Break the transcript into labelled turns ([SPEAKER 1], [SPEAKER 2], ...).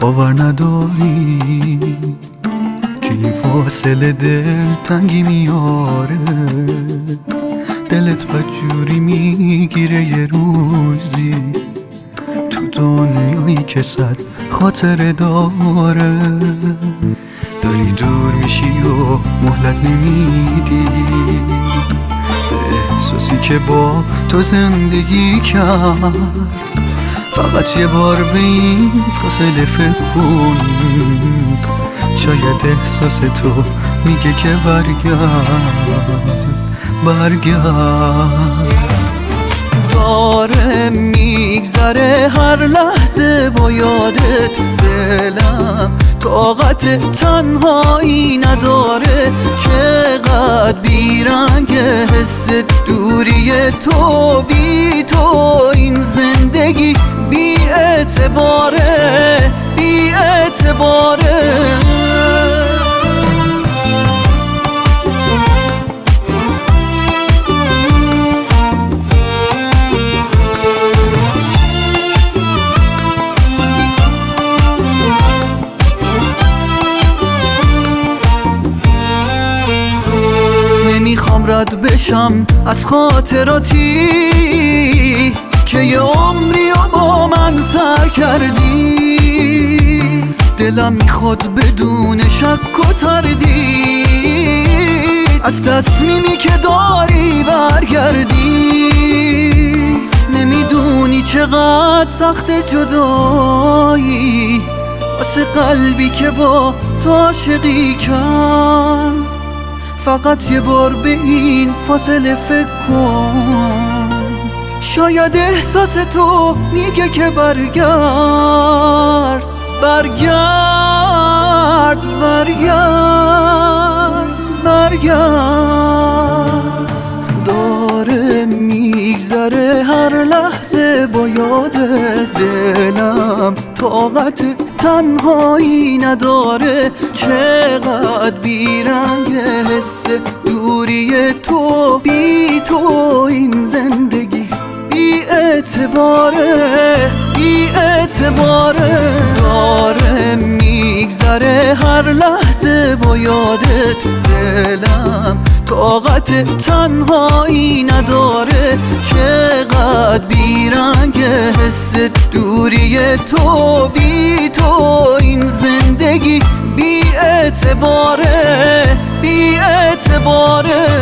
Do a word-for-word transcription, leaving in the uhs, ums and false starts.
[SPEAKER 1] باور نداری که این فاصله دل تنگی میاره، دلت بدجوری میگیره یه روزی تو دنیایی که صد خاطره داره. داری دور میشی و مهلت نمیدی به احساسی که با تو زندگی کرد. فقط یه بار به این فاصله فکر کن، شاید احساس تو میگه که برگرد برگرد. داره میگذره هر لحظه با یادت، دلم طاقت تنهایی نداره. چقدر بیرنگ حس دوری تو، بی تو این زندگی بی اعتباره بی اعتباره. نمیخوام رد بشم از خاطراتی که یه عمری و با من سر کردی. دلم میخواد بدون شک و تردید از تصمیمی که داری برگردی. نمیدونی چقدر سخت جدایی واسه قلبی که با تو عاشقی کن. فقط یه بار به این فاصله فکر کن، شاید احساس تو میگه که برگرد برگرد برگرد برگرد. داره میگذره هر لحظه با یادت، دلم طاقت تنهایی نداره. چقدر بیرنگ حس دوری تو، بی تو این زندگی بی اعتباره بی اعتباره. داره میگذره هر لحظه با یادت، دلم طاقت تنهایی نداره. چقدر بیرنگ حس دوری تو، بی تو این زندگی بی اعتباره بی اعتباره.